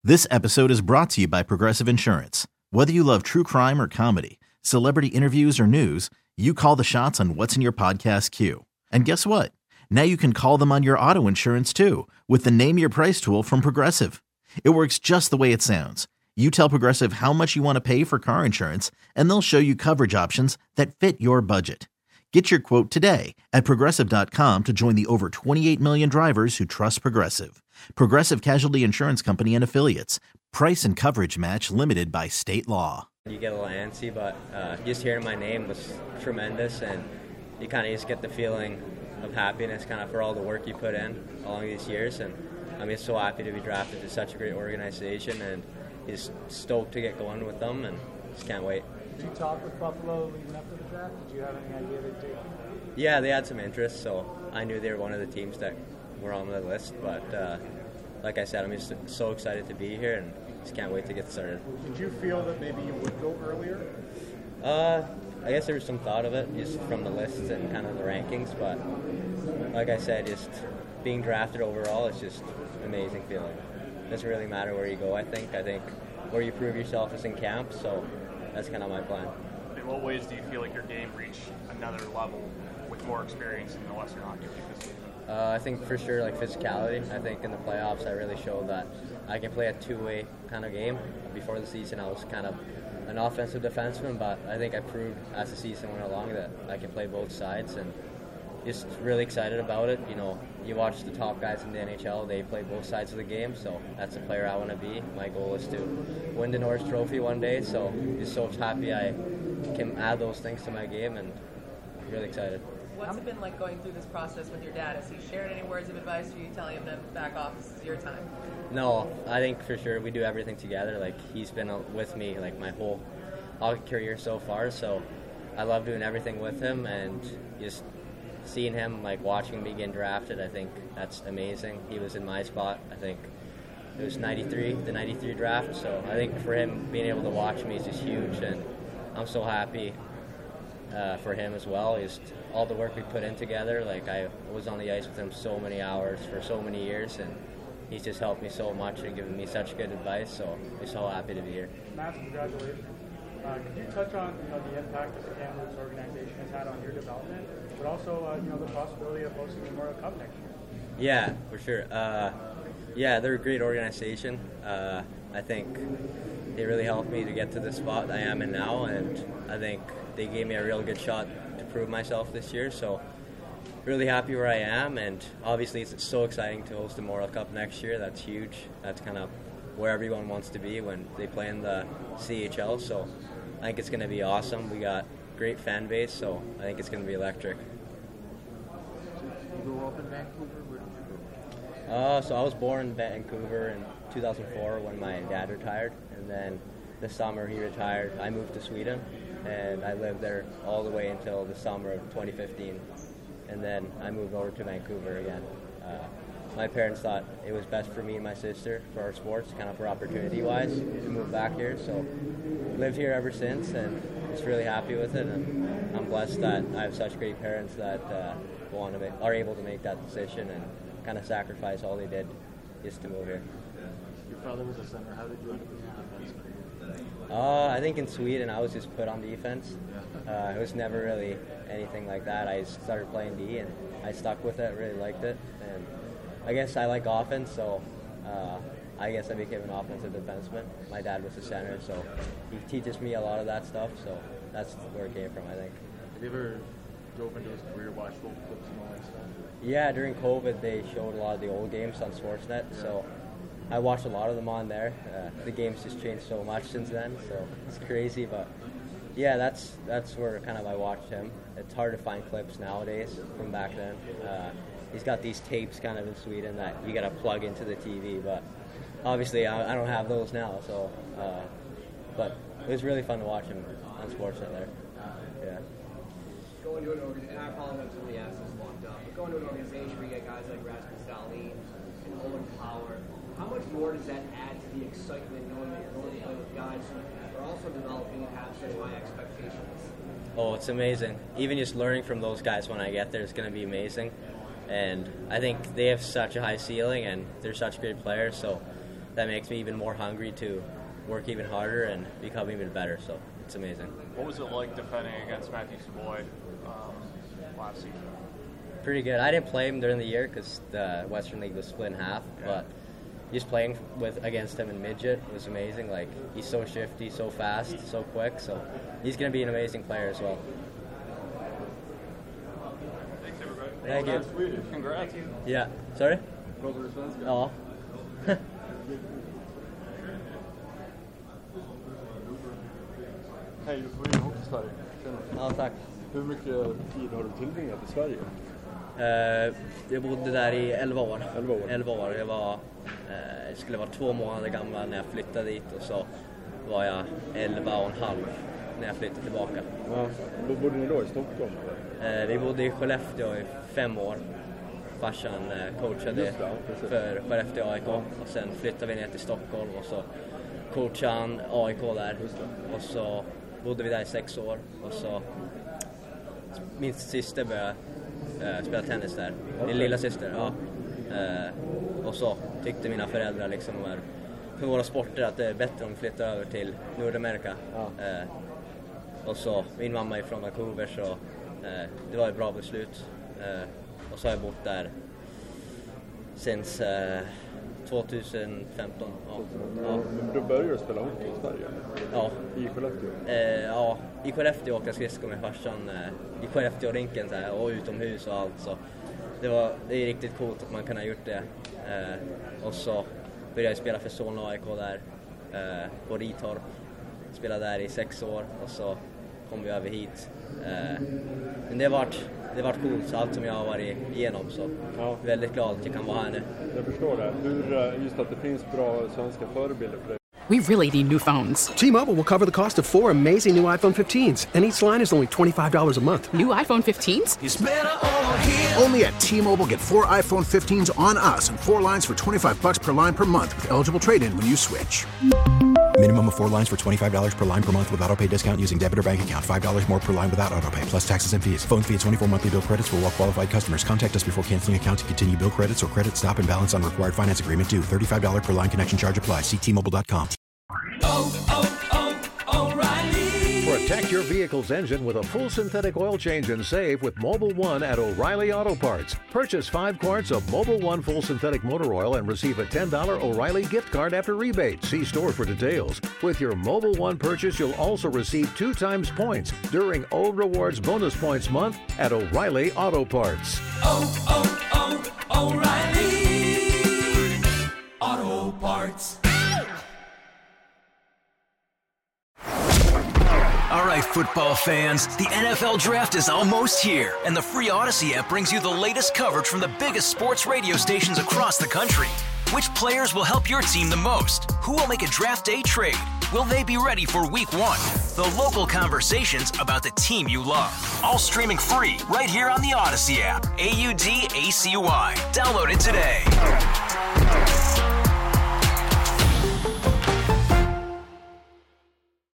This episode is brought to you by Progressive Insurance. Whether you love true crime or comedy, celebrity interviews or news, you call the shots on what's in your podcast queue. And guess what? Now you can call them on your auto insurance too with the Name Your Price tool from Progressive. It works just the way it sounds. You tell Progressive how much you want to pay for car insurance, and they'll show you coverage options that fit your budget. Get your quote today at Progressive.com to join the over 28 million drivers who trust Progressive. Progressive Casualty Insurance Company and Affiliates. Price and coverage match limited by state law. You get a little antsy, but just hearing my name was tremendous, and you kind of just get the feeling of happiness kind of for all the work you put in along these years. And I'm just so happy to be drafted to such a great organization, and just stoked to get going with them, and just can't wait. Did you talk with Buffalo leading up to the draft? Did you have any idea they'd take him? Yeah, they had some interest, so I knew they were one of the teams that were on the list. But like I said, I'm just so excited to be here, and just can't wait to get started. Did you feel that maybe you would go earlier? I guess there was some thought of it just from the lists and kind of the rankings, but like I said, just being drafted overall is just an amazing feeling. It doesn't really matter where you go, I think where you prove yourself is in camp, so that's kind of my plan. In what ways do you feel like your game reached another level with more experience in the Western Hockey League? I think for sure, like physicality. I think in the playoffs I really showed that I can play a two-way kind of game. Before the season I was kind of an offensive defenseman, but I think I proved as the season went along that I can play both sides, and just really excited about it. You know, you watch the top guys in the NHL, they play both sides of the game, so that's the player I want to be. My goal is to win the Norris Trophy one day, so just so happy I can add those things to my game, and really excited. What's it been like going through this process with your dad? Has he shared any words of advice to you, telling him to back off, this is your time? No, I think for sure we do everything together. Like, he's been with me like my whole hockey career so far, so I love doing everything with him, and just seeing him, like watching me get drafted, I think that's amazing. He was in my spot. I think it was the 93 draft, so I think for him being able to watch me is just huge, and I'm so happy for him as well. Just all the work we put in together, like I was on the ice with him so many hours for so many years, and he's just helped me so much and given me such good advice, so I'm so happy to be here. Matt, congratulations. Could you touch on the impact that the Kamloops organization has had on your development, but also the possibility of hosting the Memorial Cup next year? Yeah, for sure. They're a great organization. I think they really helped me to get to the spot I am in now, and I think they gave me a real good shot to prove myself this year, so really happy where I am, and obviously it's so exciting to host the Memorial Cup next year. That's huge. That's kind of where everyone wants to be when they play in the CHL, so I think it's going to be awesome. We got great fan base, so I think it's going to be electric. You grew up in Vancouver? Where did you go? So I was born in Vancouver in 2004 when my dad retired, and then the summer he retired, I moved to Sweden, and I lived there all the way until the summer of 2015, and then I moved over to Vancouver again. My parents thought it was best for me and my sister, for our sports, kind of for opportunity-wise, to move back here, so lived here ever since, and just really happy with it, and I'm blessed that I have such great parents that are able to make that decision and kind of sacrifice all they did just to move here. Your father was a center. How did you end up in defense? I think in Sweden I was just put on defense. It was never really anything like that. I started playing D and I stuck with it, really liked it. And I guess I like offense, so I guess I became an offensive defenseman. My dad was a center, so he teaches me a lot of that stuff, so that's where it came from, I think. Have you ever dove into his career, watched old clips and all that stuff? Yeah, during COVID they showed a lot of the old games on Sportsnet, so I watched a lot of them on there. The game's just changed so much since then, so it's crazy, but yeah, that's where kind of I watched him. It's hard to find clips nowadays from back then. He's got these tapes kind of in Sweden that you got to plug into the TV, but obviously I don't have those now, so but it was really fun to watch him on Sportsnet there. Yeah. Going to an organization, and I apologize if somebody asked this locked up, but going to an organization where you get guys like Rasmus Dahlin and Owen Power, how much more does that add to the excitement knowing that you're going to play with guys who are also developing and have such high expectations? Oh, it's amazing. Even just learning from those guys when I get there is going to be amazing. And I think they have such a high ceiling and they're such great players, so that makes me even more hungry to work even harder and become even better. So it's amazing. What was it like defending against Matthew Savoy last season? Pretty good. I didn't play him during the year because the Western League was split in half, but just playing against him in midget was amazing. Like, he's so shifty, so fast, so quick, so he's going to be an amazing player as well. Thanks, everybody. Thank you. Congrats. Yeah. Sorry? Ja. Hej, du får in Hockey-Sverige. Ja, tack. Hur mycket tid har du tillbringat i Sverige? Jag bodde där i 11 år. 11 år. Jag skulle vara 2 månader gammal när jag flyttade dit, och så var jag 11,5 när jag flyttade tillbaka. Ja. Bodde ni då i Stockholm? Vi bodde i Skellefteå i 5 år. Farsan coachade för Skellefteå AIK, och sen flyttade vi ner till Stockholm och så coachade han AIK där. Och så bodde vi där i 6 år, och så min syster började spela tennis där. Min lilla syster, ja. Och så tyckte mina föräldrar liksom för våra sporter att det är bättre om vi flyttar över till Nordamerika. Och så, min mamma är från Vancouver, så det var ett bra beslut. Och så har jag bott där sen 2015. Ja. Men då började du spela hockey i Sverige? Ja. I Skellefteå? Ja, i Skellefteå åkte jag skridskor med farsan i Skellefteå-rinken så här, och utomhus och allt. Så det är riktigt coolt att man kan ha gjort det. Och så började jag spela för Solna AIK där på Ritorp. Spelade där i 6 år, och så kom vi över hit. Men det har varit coolt, allt som jag har varit igenom, så väldigt glad att jag kan vara här nu. Jag förstår det. Hur, just att det finns bra svenska förebilder för dig. We really need new phones. T-Mobile will cover the cost of 4 amazing new iPhone 15s, and each line is only $25 a month. New iPhone 15s? It's better over here. Only at T-Mobile, get 4 iPhone 15s on us and 4 lines for $25 per line per month with eligible trade-in when you switch. Minimum of 4 lines for $25 per line per month with autopay discount using debit or bank account. $5 more per line without autopay, plus taxes and fees. Phone fee at 24 monthly bill credits for well-qualified customers. Contact us before canceling account to continue bill credits or credit stop and balance on required finance agreement due. $35 per line connection charge applies. See T-Mobile.com. O'Reilly. Protect your vehicle's engine with a full synthetic oil change and save with Mobil 1 at O'Reilly Auto Parts. Purchase 5 quarts of Mobil 1 full synthetic motor oil and receive a $10 O'Reilly gift card after rebate. See store for details. With your Mobil 1 purchase, you'll also receive 2 times points during O Rewards Bonus Points Month at O'Reilly Auto Parts. O'Reilly Auto Parts. All right, football fans, the NFL Draft is almost here, and the free Odyssey app brings you the latest coverage from the biggest sports radio stations across the country. Which players will help your team the most? Who will make a draft day trade? Will they be ready for Week 1? The local conversations about the team you love. All streaming free right here on the Odyssey app. AUDACY. Download it today.